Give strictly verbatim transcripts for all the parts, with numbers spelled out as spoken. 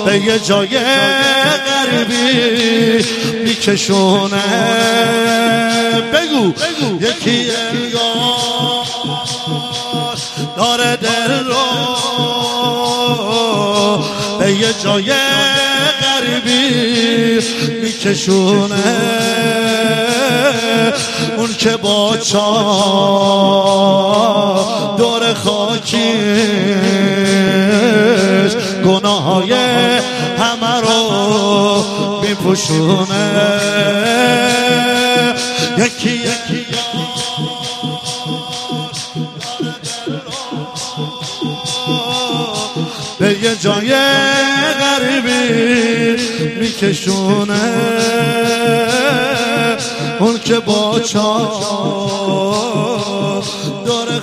به یه جای غریبی میکشونه. بگو یکی انگار داره دل رو به یه جای غریبی میکشونه. اون که با چاه دور خاکیش گناههای همه رو میپوشونه. یکی یکی به یه جای غریبی میکشونه. اون که با چاه دور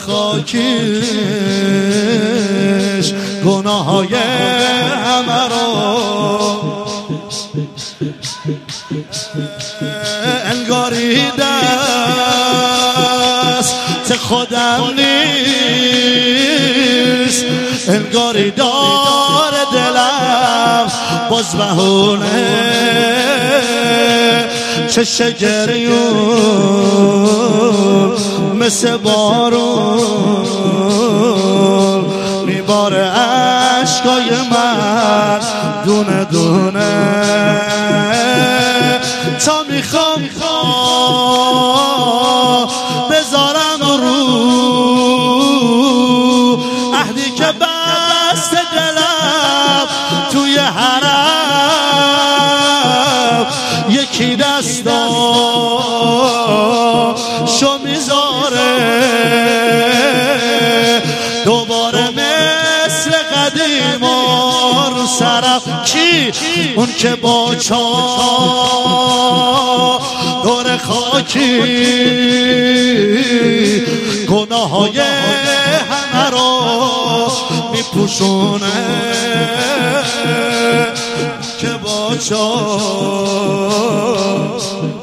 خاکیش گناههای همه رو انگاری دست خودم نیست، انگاری دار دلم باز بهونه. چشم گریون مثل بارون میباره عشقای من دونه دونه. تا میخوام بذارم رو عهدی که بست دلم توی حرم، یکی دستاشو میذاره دوباره مثل قدیما رو سرم. کی؟ اون که با چاه دور خاکی گناههای همه رو میپوشونه. که با چاه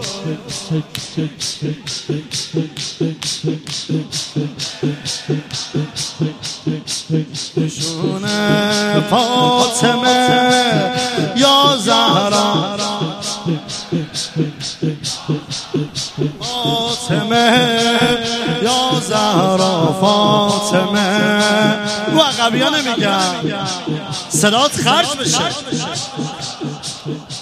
شونه. فاطمه یا زهرا، فاطمه یا زهرا، فاطمه. رو عقبی ها نمیگم، صدات خرج بشه.